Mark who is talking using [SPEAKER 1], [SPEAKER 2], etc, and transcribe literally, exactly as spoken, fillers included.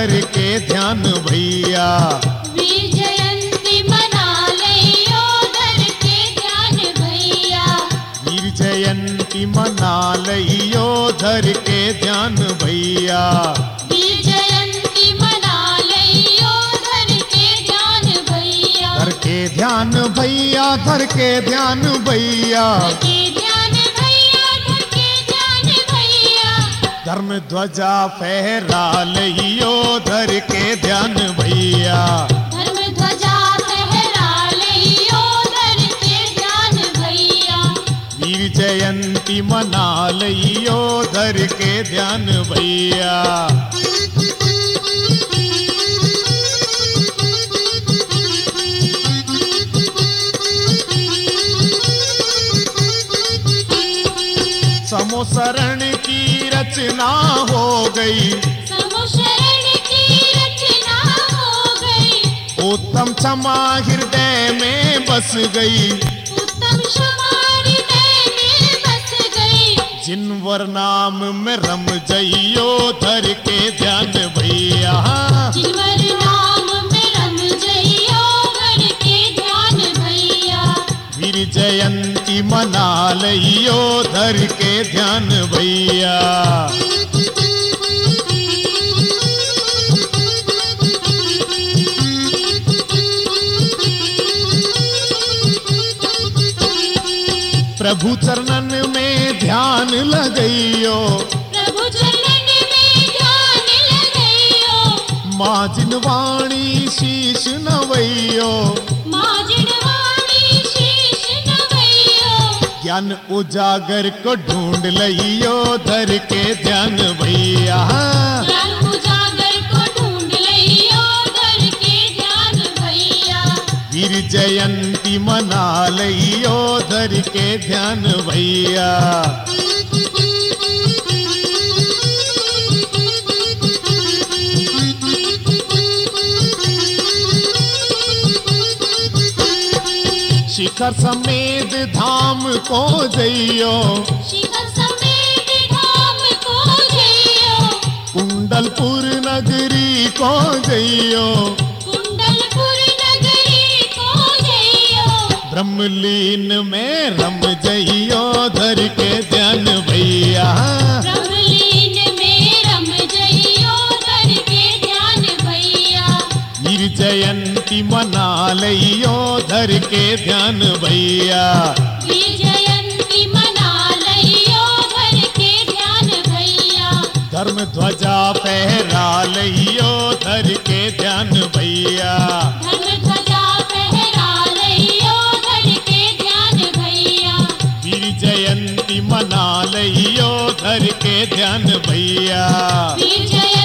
[SPEAKER 1] धर के ध्यान भैया।
[SPEAKER 2] वीर जयंती मना लियो धर के ध्यान भैया।
[SPEAKER 1] वीर जयंती मना लियो धर के ध्यान भैया।
[SPEAKER 2] वीर जयंती मना लियो धर के ध्यान भैया।
[SPEAKER 1] धर के ध्यान भैया, धर के ध्यान भैया।
[SPEAKER 2] के ध्यान भैया धर के ध्यान भैया।
[SPEAKER 1] धर्म ध्वजा फहरा लियो धर के ध्यान भैया।
[SPEAKER 2] धर्म ध्वजा फहरा लियो धर के ध्यान भैया।
[SPEAKER 1] वीर जयंती मना लियो धर के ध्यान भैया। समोशरण की रचना हो गई।
[SPEAKER 2] समोशरण की रचना हो गई।
[SPEAKER 1] उत्तम क्षमा हृदय में बस गई।
[SPEAKER 2] उत्तम क्षमा हृदय में बस गई।
[SPEAKER 1] जिनवर नाम में रम जइयो धर के ध्यान भैया।
[SPEAKER 2] जिनवर नाम में रम जइयो धर के ध्यान भैया।
[SPEAKER 1] वीर जयंती मना लियो धर के ध्यान भैया। प्रभु चरणन में ध्यान लगइयो।
[SPEAKER 2] प्रभु चरणन में ध्यान लगइयो।
[SPEAKER 1] माँ जिनवाणी शीश नवइयो।
[SPEAKER 2] माँ जिनवाणी शीश नवइयो।
[SPEAKER 1] ज्ञान उजागर को ढूंढ लियो धर के ध्यान भैया।
[SPEAKER 2] ज्ञान उजागर को ढूंढ लियो धर के ध्यान भैया।
[SPEAKER 1] वीर जयंती मना लियो धर के ध्यान भैया। शिखर समेत धाम को जइयो।
[SPEAKER 2] शिखर समेत धाम को जइयो।
[SPEAKER 1] कुंडलपुर नगरी को जइयो।
[SPEAKER 2] कुंडलपुर नगरी को जइयो।
[SPEAKER 1] ब्रह्मलीन में रम जइयो धर के ध्यान भैया।
[SPEAKER 2] ब्रह्मलीन में रम जइयो धर के ध्यान भैया।
[SPEAKER 1] वीर जयंती मना लियो धर के ध्यान भैया।
[SPEAKER 2] वीर जयंती मना लियो धर के ध्यान भैया।
[SPEAKER 1] धर्म ध्वजा फहरा लियो धर के ध्यान भैया।
[SPEAKER 2] धर्म ध्वजा फहरा लियो धर के ध्यान भैया।
[SPEAKER 1] वीर जयंती मना लियो धर के ध्यान भैया।
[SPEAKER 2] वीर जयंती